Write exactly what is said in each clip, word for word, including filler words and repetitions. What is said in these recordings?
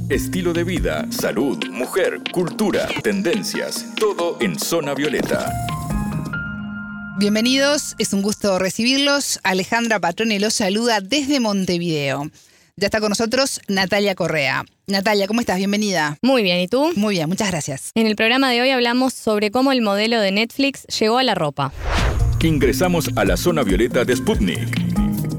Estilo de vida, salud, mujer, cultura, tendencias, todo en Zona Violeta. Bienvenidos, es un gusto recibirlos. Alejandra Patrone los saluda desde Montevideo. Ya está con nosotros Natalia Correa. Natalia, ¿cómo estás? Bienvenida. Muy bien, ¿y tú? Muy bien, muchas gracias. En el programa de hoy hablamos sobre cómo el modelo de Netflix llegó a la ropa. Ingresamos a la Zona Violeta de Sputnik.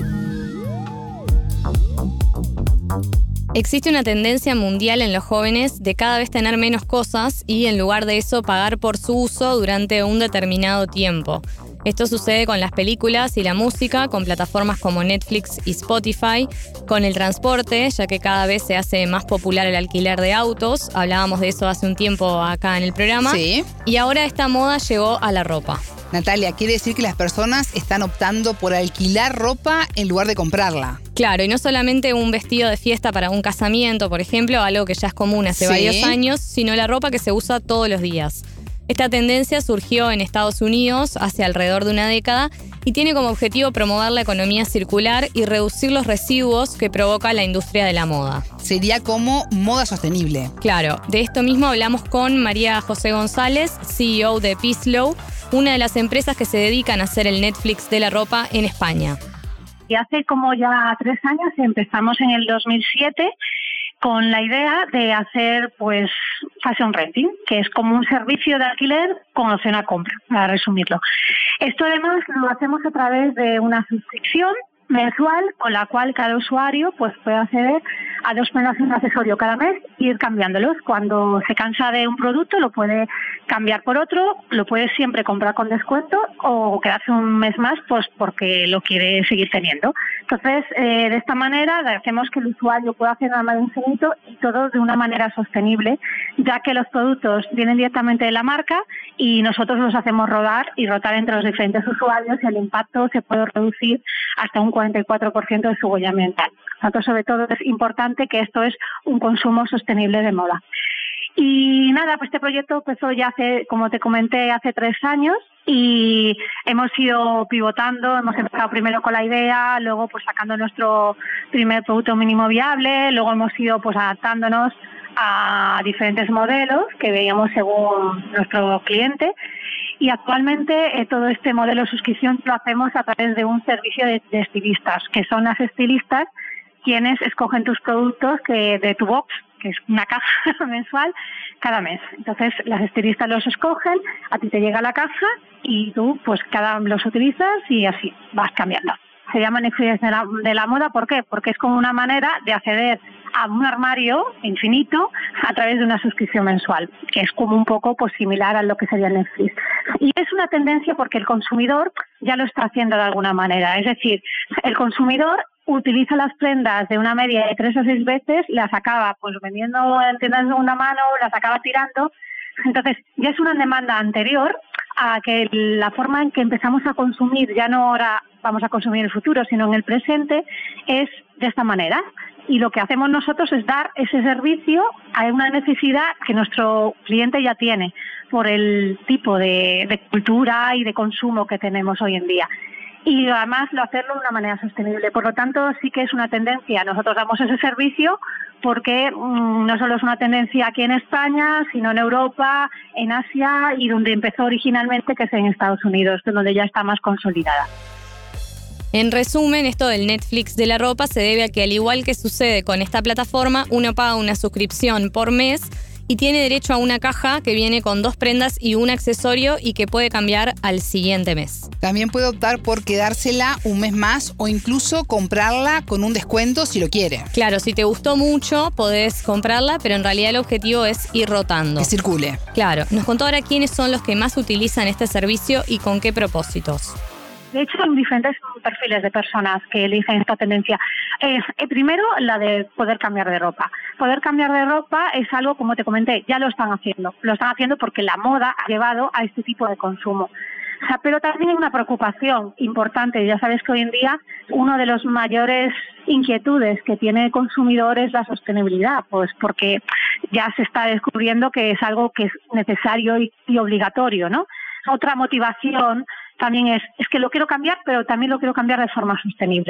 Existe una tendencia mundial en los jóvenes de cada vez tener menos cosas y en lugar de eso pagar por su uso durante un determinado tiempo. Esto sucede con las películas y la música, con plataformas como Netflix y Spotify, con el transporte, ya que cada vez se hace más popular el alquiler de autos. Hablábamos de eso hace un tiempo acá en el programa. Sí. Y ahora esta moda llegó a la ropa. Natalia, quiere decir que las personas están optando por alquilar ropa en lugar de comprarla. Claro, y no solamente un vestido de fiesta para un casamiento, por ejemplo, algo que ya es común hace Sí. varios años, sino la ropa que se usa todos los días. Esta tendencia surgió en Estados Unidos hace alrededor de una década y tiene como objetivo promover la economía circular y reducir los residuos que provoca la industria de la moda. Sería como moda sostenible. Claro, de esto mismo hablamos con María José González, C E O de Peaceflow, una de las empresas que se dedican a hacer el Netflix de la ropa en España. Y hace como ya tres años empezamos en el dos mil siete con la idea de hacer pues fashion renting, que es como un servicio de alquiler con opción a compra, para resumirlo. Esto además lo hacemos a través de una suscripción mensual con la cual cada usuario pues puede acceder a dos prendas y un accesorio cada mes e ir cambiándolos. Cuando se cansa de un producto lo puede cambiar por otro, lo puede siempre comprar con descuento o quedarse un mes más pues porque lo quiere seguir teniendo. Entonces, eh, de esta manera hacemos que el usuario pueda hacer un armario infinito y todo de una manera sostenible, ya que los productos vienen directamente de la marca y nosotros los hacemos rodar y rotar entre los diferentes usuarios y el impacto se puede reducir hasta un cuarenta y cuatro por ciento de su huella ambiental. Tanto, sobre todo, es importante que esto es un consumo sostenible de moda. Y nada, pues este proyecto empezó ya hace, como te comenté, hace tres años y hemos ido pivotando, hemos empezado primero con la idea, luego pues sacando nuestro primer producto mínimo viable, luego hemos ido pues adaptándonos a diferentes modelos que veíamos según nuestro cliente y actualmente eh, todo este modelo de suscripción lo hacemos a través de un servicio de, de estilistas, que son las estilistas quienes escogen tus productos que de tu box, que es una caja mensual, cada mes. Entonces, las estilistas los escogen, a ti te llega la caja y tú, pues, cada los utilizas y así vas cambiando. Se llama Netflix de la, de la moda, ¿por qué? Porque es como una manera de acceder a un armario infinito a través de una suscripción mensual, que es como un poco pues, similar a lo que sería Netflix. Y es una tendencia porque el consumidor ya lo está haciendo de alguna manera. Es decir, el consumidor utiliza las prendas de una media de tres a seis veces, las acaba pues vendiendo en tiendas de segunda mano, las acaba tirando. Entonces, ya es una demanda anterior a que la forma en que empezamos a consumir, ya no ahora vamos a consumir en el futuro, sino en el presente, es de esta manera. Y lo que hacemos nosotros es dar ese servicio a una necesidad que nuestro cliente ya tiene por el tipo de, de cultura y de consumo que tenemos hoy en día. Y además lo hacerlo de una manera sostenible. Por lo tanto, sí que es una tendencia. Nosotros damos ese servicio porque mmm, no solo es una tendencia aquí en España, sino en Europa, en Asia y donde empezó originalmente, que es en Estados Unidos, donde ya está más consolidada. En resumen, esto del Netflix de la ropa se debe a que, al igual que sucede con esta plataforma, uno paga una suscripción por mes y tiene derecho a una caja que viene con dos prendas y un accesorio y que puede cambiar al siguiente mes. También puede optar por quedársela un mes más o incluso comprarla con un descuento si lo quiere. Claro, si te gustó mucho, podés comprarla, pero en realidad el objetivo es ir rotando. Que circule. Claro. Nos contó ahora quiénes son los que más utilizan este servicio y con qué propósitos. De hecho, hay diferentes perfiles de personas que eligen esta tendencia. Eh, primero, la de poder cambiar de ropa. Poder cambiar de ropa es algo, como te comenté, ya lo están haciendo. Lo están haciendo porque la moda ha llevado a este tipo de consumo. O sea, pero también hay una preocupación importante. Ya sabes que hoy en día uno de los mayores inquietudes que tiene el consumidor es la sostenibilidad, pues porque ya se está descubriendo que es algo que es necesario y, y obligatorio, ¿no? Otra motivación también es, es que lo quiero cambiar, pero también lo quiero cambiar de forma sostenible.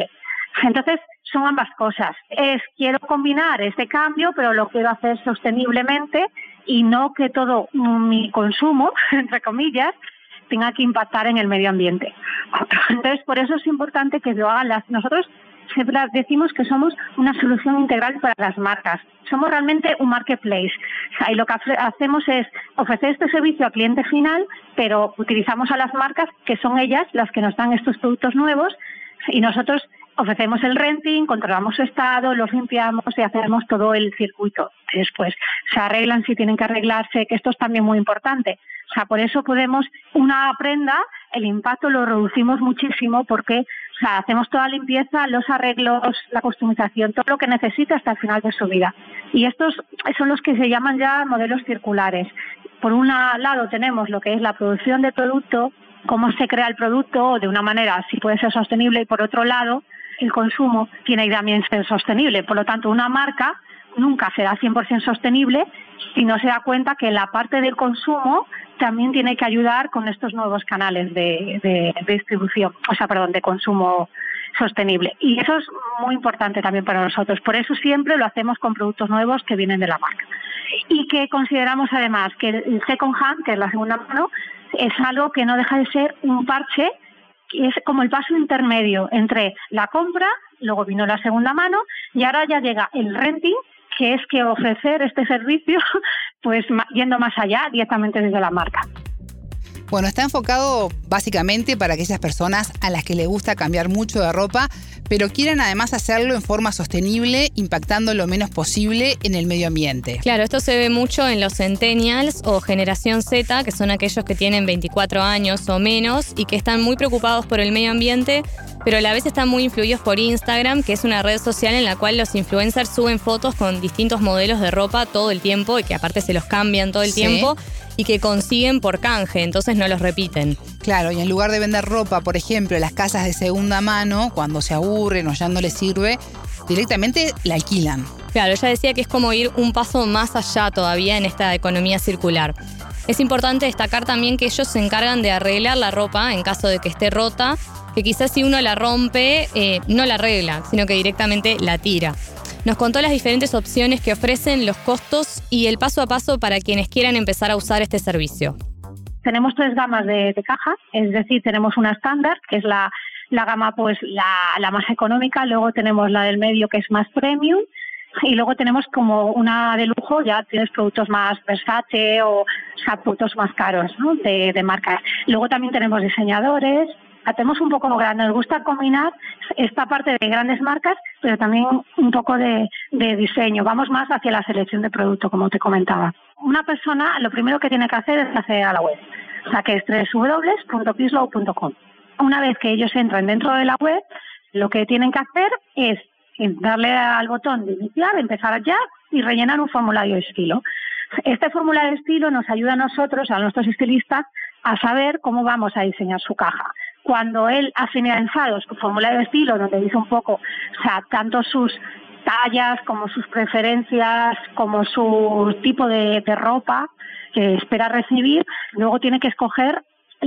Entonces, son ambas cosas. Es, quiero combinar este cambio, pero lo quiero hacer sosteniblemente y no que todo mi consumo, entre comillas, tenga que impactar en el medio ambiente. Entonces, por eso es importante que lo hagan las... Nosotros siempre decimos que somos una solución integral para las marcas. Somos realmente un marketplace. O sea, y lo que hacemos es ofrecer este servicio al cliente final, pero utilizamos a las marcas, que son ellas las que nos dan estos productos nuevos, y nosotros ofrecemos el renting, controlamos su estado, los limpiamos y hacemos todo el circuito. Después se arreglan si tienen que arreglarse, que esto es también muy importante. O sea, por eso podemos, una prenda, el impacto lo reducimos muchísimo porque, o sea, hacemos toda la limpieza, los arreglos, la customización, todo lo que necesita hasta el final de su vida. Y estos son los que se llaman ya modelos circulares. Por un lado tenemos lo que es la producción de producto, cómo se crea el producto de una manera, si puede ser sostenible, y por otro lado, el consumo tiene que también ser sostenible. Por lo tanto, una marca nunca será cien por ciento sostenible si no se da cuenta que la parte del consumo también tiene que ayudar con estos nuevos canales de, de, de distribución, o sea, perdón, de consumo sostenible. Y eso es muy importante también para nosotros. Por eso siempre lo hacemos con productos nuevos que vienen de la marca. Y que consideramos además que el second hand, que es la segunda mano, es algo que no deja de ser un parche, que es como el paso intermedio entre la compra, luego vino la segunda mano y ahora ya llega el renting, que es que ofrecer este servicio pues yendo más allá directamente desde la marca. Bueno, está enfocado básicamente para aquellas personas a las que les gusta cambiar mucho de ropa, pero quieren además hacerlo en forma sostenible, impactando lo menos posible en el medio ambiente. Claro, esto se ve mucho en los centennials o generación Z, que son aquellos que tienen veinticuatro años o menos y que están muy preocupados por el medio ambiente, pero a la vez están muy influidos por Instagram, que es una red social en la cual los influencers suben fotos con distintos modelos de ropa todo el tiempo y que aparte se los cambian todo el Sí. tiempo y que consiguen por canje, entonces no los repiten. Claro, y en lugar de vender ropa, por ejemplo, en las casas de segunda mano, cuando se aburren o ya no les sirve, directamente la alquilan. Claro, ella decía que es como ir un paso más allá todavía en esta economía circular. Es importante destacar también que ellos se encargan de arreglar la ropa en caso de que esté rota, que quizás si uno la rompe, eh, no la arregla, sino que directamente la tira. Nos contó las diferentes opciones que ofrecen, los costos y el paso a paso para quienes quieran empezar a usar este servicio. Tenemos tres gamas de, de caja, es decir, tenemos una estándar, que es la, la gama pues la, la más económica, luego tenemos la del medio, que es más premium, y luego tenemos como una de lujo, ya tienes productos más Versace o, o sea, productos más caros, ¿no? de, de marcas. Luego también tenemos diseñadores, hacemos un poco grande, nos gusta combinar esta parte de grandes marcas, pero también un poco de, de diseño. Vamos más hacia la selección de producto, como te comentaba. Una persona lo primero que tiene que hacer es acceder a la web, o sea que es doble u doble u doble u punto pislow punto com. Una vez que ellos entran dentro de la web, lo que tienen que hacer es darle al botón de iniciar, empezar ya y rellenar un formulario de estilo. Este formulario de estilo nos ayuda a nosotros, a nuestros estilistas, a saber cómo vamos a diseñar su caja. Cuando él ha finalizado su formulario de estilo, donde dice un poco, o sea, tanto sus tallas como sus preferencias, como su tipo de, de ropa que espera recibir, luego tiene que escoger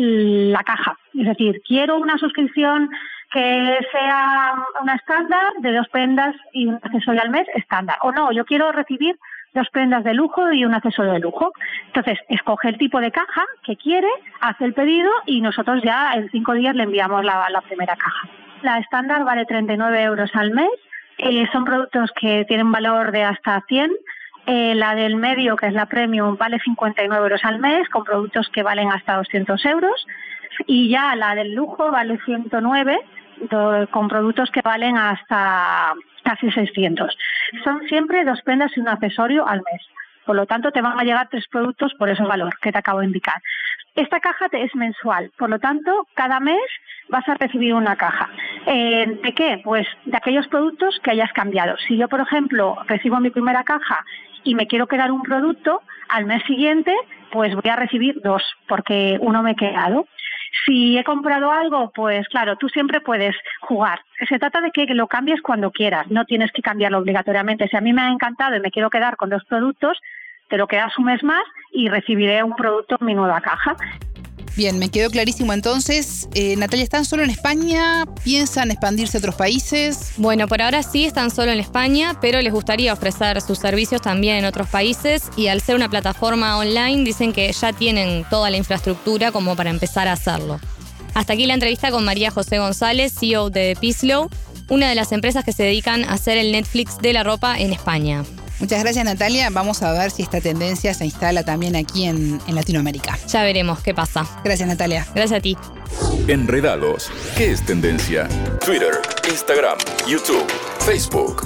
la caja. Es decir, quiero una suscripción que sea una estándar de dos prendas y un accesorio al mes estándar. O no, yo quiero recibir dos prendas de lujo y un accesorio de lujo. Entonces, escoge el tipo de caja que quiere, hace el pedido y nosotros ya en cinco días le enviamos la, la primera caja. La estándar vale treinta y nueve euros al mes. Eh, son productos que tienen valor de hasta cien. Eh, la del medio, que es la premium, vale cincuenta y nueve euros al mes, con productos que valen hasta doscientos euros. Y ya la del lujo vale ciento nueve, do, con productos que valen hasta casi seiscientos. Son siempre dos prendas y un accesorio al mes. Por lo tanto, te van a llegar tres productos por ese valor que te acabo de indicar. Esta caja te es mensual, por lo tanto, cada mes vas a recibir una caja. Eh, ¿De qué? Pues de aquellos productos que hayas cambiado. Si yo, por ejemplo, recibo mi primera caja y me quiero quedar un producto, al mes siguiente, pues voy a recibir dos, porque uno me he quedado. Si he comprado algo, pues claro, tú siempre puedes jugar. Se trata de que lo cambies cuando quieras, no tienes que cambiarlo obligatoriamente. Si a mí me ha encantado y me quiero quedar con dos productos, te lo quedas un mes más y recibiré un producto en mi nueva caja. Bien, me quedó clarísimo entonces. Eh, Natalia, ¿están solo en España? ¿Piensan expandirse a otros países? Bueno, por ahora sí están solo en España, pero les gustaría ofrecer sus servicios también en otros países y al ser una plataforma online dicen que ya tienen toda la infraestructura como para empezar a hacerlo. Hasta aquí la entrevista con María José González, C E O de Peacelow, una de las empresas que se dedican a hacer el Netflix de la ropa en España. Muchas gracias, Natalia. Vamos a ver si esta tendencia se instala también aquí en, en Latinoamérica. Ya veremos qué pasa. Gracias, Natalia. Gracias a ti. Enredados. ¿Qué es tendencia? Twitter, Instagram, YouTube, Facebook.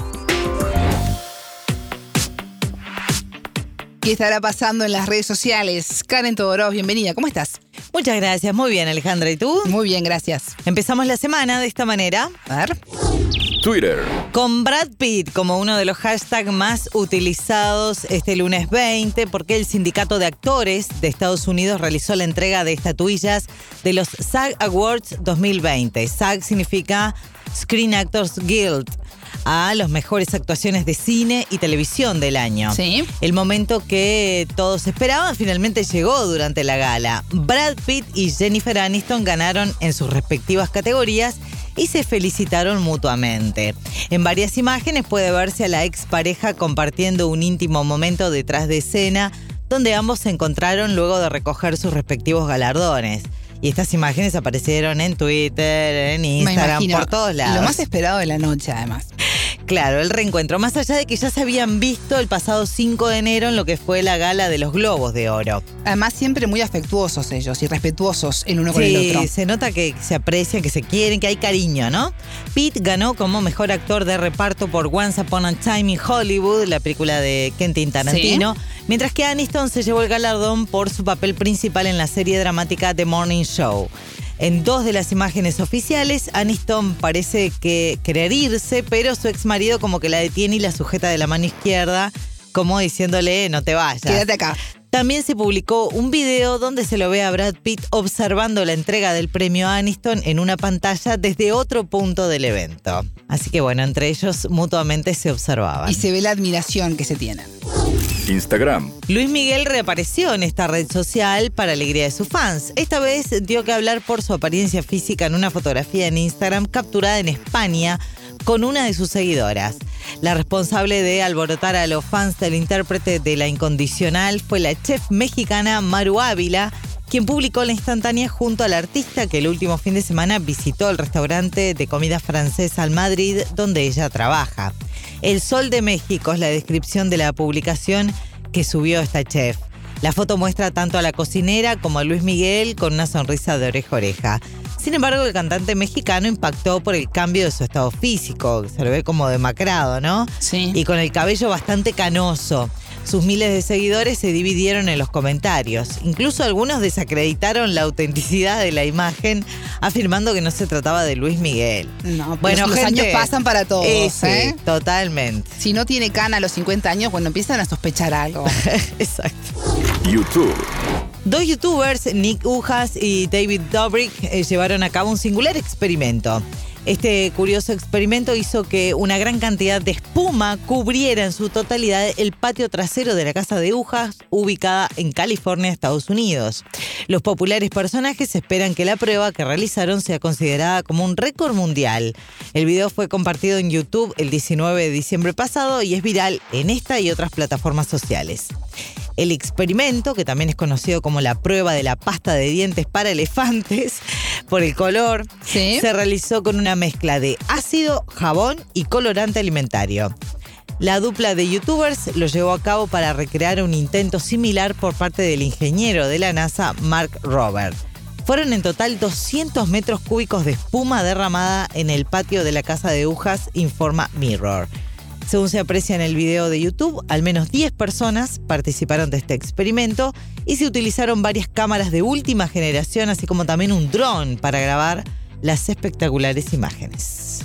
¿Qué estará pasando en las redes sociales? Karen Todorov, bienvenida. ¿Cómo estás? Muchas gracias. Muy bien, Alejandra. ¿Y tú? Muy bien, gracias. Empezamos la semana de esta manera. A ver. Twitter. Con Brad Pitt como uno de los hashtags más utilizados este lunes veinte, porque el Sindicato de Actores de Estados Unidos realizó la entrega de estatuillas de los SAG Awards dos mil veinte. SAG significa Screen Actors Guild, a las mejores actuaciones de cine y televisión del año. Sí. El momento que todos esperaban finalmente llegó durante la gala. Brad Pitt y Jennifer Aniston ganaron en sus respectivas categorías y se felicitaron mutuamente. En varias imágenes puede verse a la expareja compartiendo un íntimo momento detrás de escena, donde ambos se encontraron luego de recoger sus respectivos galardones. Y estas imágenes aparecieron en Twitter, en Instagram, por todos lados. Lo más esperado de la noche, además. Claro, el reencuentro, más allá de que ya se habían visto el pasado cinco de enero en lo que fue la gala de los Globos de Oro. Además, siempre muy afectuosos ellos y respetuosos el uno con Sí, el otro. se nota que se aprecian, que se quieren, que hay cariño, ¿no? Pitt ganó como mejor actor de reparto por Once Upon a Time in Hollywood, la película de Quentin Tarantino, sí. Mientras que Aniston se llevó el galardón por su papel principal en la serie dramática The Morning Show. En dos de las imágenes oficiales, Aniston parece que querer irse, pero su ex marido como que la detiene y la sujeta de la mano izquierda, como diciéndole, no te vayas. Quédate acá. También se publicó un video donde se lo ve a Brad Pitt observando la entrega del premio a Aniston en una pantalla desde otro punto del evento. Así que bueno, entre ellos mutuamente se observaban. Y se ve la admiración que se tienen. Instagram. Luis Miguel reapareció en esta red social para alegría de sus fans. Esta vez dio que hablar por su apariencia física en una fotografía en Instagram capturada en España con una de sus seguidoras. La responsable de alborotar a los fans del intérprete de La Incondicional fue la chef mexicana Maru Ávila, quien publicó la instantánea junto al artista que el último fin de semana visitó el restaurante de comida francesa Al Madrid, donde ella trabaja. El Sol de México es la descripción de la publicación que subió esta chef. La foto muestra tanto a la cocinera como a Luis Miguel con una sonrisa de oreja a oreja. Sin embargo, el cantante mexicano impactó por el cambio de su estado físico, se lo ve como demacrado, ¿no? Sí. Y con el cabello bastante canoso. Sus miles de seguidores se dividieron en los comentarios. Incluso algunos desacreditaron la autenticidad de la imagen, afirmando que no se trataba de Luis Miguel. No, pero bueno, los gente, años pasan para todos, eh, sí, ¿eh? Totalmente. Si no tiene cana a los cincuenta años, bueno, empiezan a sospechar algo. Exacto. YouTube. Dos youtubers, Nick Ujas y David Dobrik, eh, llevaron a cabo un singular experimento. Este curioso experimento hizo que una gran cantidad de espuma cubriera en su totalidad el patio trasero de la casa de Ujas, ubicada en California, Estados Unidos. Los populares personajes esperan que la prueba que realizaron sea considerada como un récord mundial. El video fue compartido en YouTube el diecinueve de diciembre pasado y es viral en esta y otras plataformas sociales. El experimento, que también es conocido como la prueba de la pasta de dientes para elefantes, por el color, ¿Sí? se realizó con una mezcla de ácido, jabón y colorante alimentario. La dupla de youtubers lo llevó a cabo para recrear un intento similar por parte del ingeniero de la NASA, Mark Rober. Fueron en total doscientos metros cúbicos de espuma derramada en el patio de la casa de Ujas, informa Mirror. Según se aprecia en el video de YouTube, al menos diez personas participaron de este experimento y se utilizaron varias cámaras de última generación, así como también un dron para grabar las espectaculares imágenes.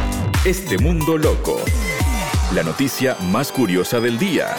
Este mundo loco. La noticia más curiosa del día.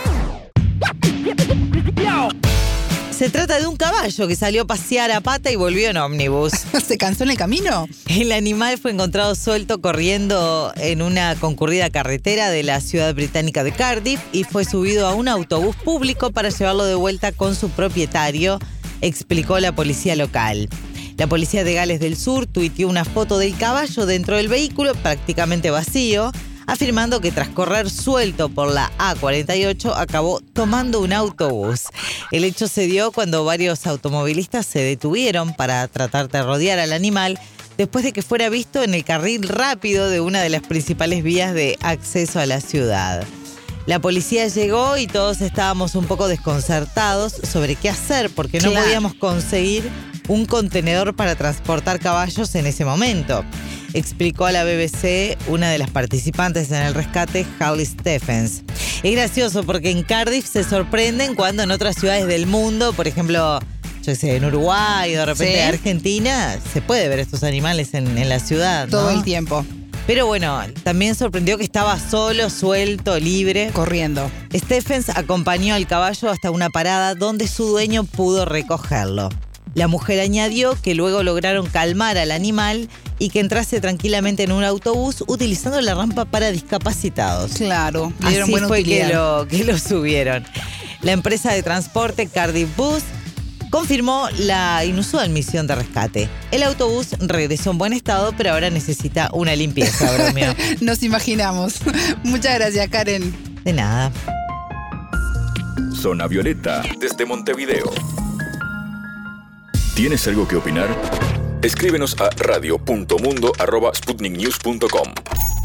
Se trata de un caballo que salió a pasear a pata y volvió en ómnibus. ¿Se cansó en el camino? El animal fue encontrado suelto corriendo en una concurrida carretera de la ciudad británica de Cardiff y fue subido a un autobús público para llevarlo de vuelta con su propietario, explicó la policía local. La policía de Gales del Sur tuiteó una foto del caballo dentro del vehículo prácticamente vacío, afirmando que tras correr suelto por la A cuarenta y ocho acabó tomando un autobús. El hecho se dio cuando varios automovilistas se detuvieron para tratar de rodear al animal después de que fuera visto en el carril rápido de una de las principales vías de acceso a la ciudad. La policía llegó y todos estábamos un poco desconcertados sobre qué hacer porque no Claro. podíamos conseguir un contenedor para transportar caballos en ese momento, explicó a la B B C una de las participantes en el rescate, Holly Stephens. Es gracioso porque en Cardiff se sorprenden cuando en otras ciudades del mundo, por ejemplo, yo sé, en Uruguay o de repente Sí. en Argentina, se puede ver estos animales en, en la ciudad, Todo ¿no? el tiempo, Pero bueno, también sorprendió que estaba solo, suelto, libre. corriendo. Stephens acompañó al caballo hasta una parada donde su dueño pudo recogerlo. La mujer añadió que luego lograron calmar al animal y que entrase tranquilamente en un autobús utilizando la rampa para discapacitados. Claro, le dieron Así buena fue que utilidad. lo, que lo subieron. La empresa de transporte Cardiff Bus confirmó la inusual misión de rescate. El autobús regresó en buen estado, pero ahora necesita una limpieza, bromeó. Nos imaginamos. Muchas gracias, Karen. De nada. Zona Violeta, desde Montevideo. ¿Tienes algo que opinar? Escríbenos a radio punto mundo arroba sputnik news punto com.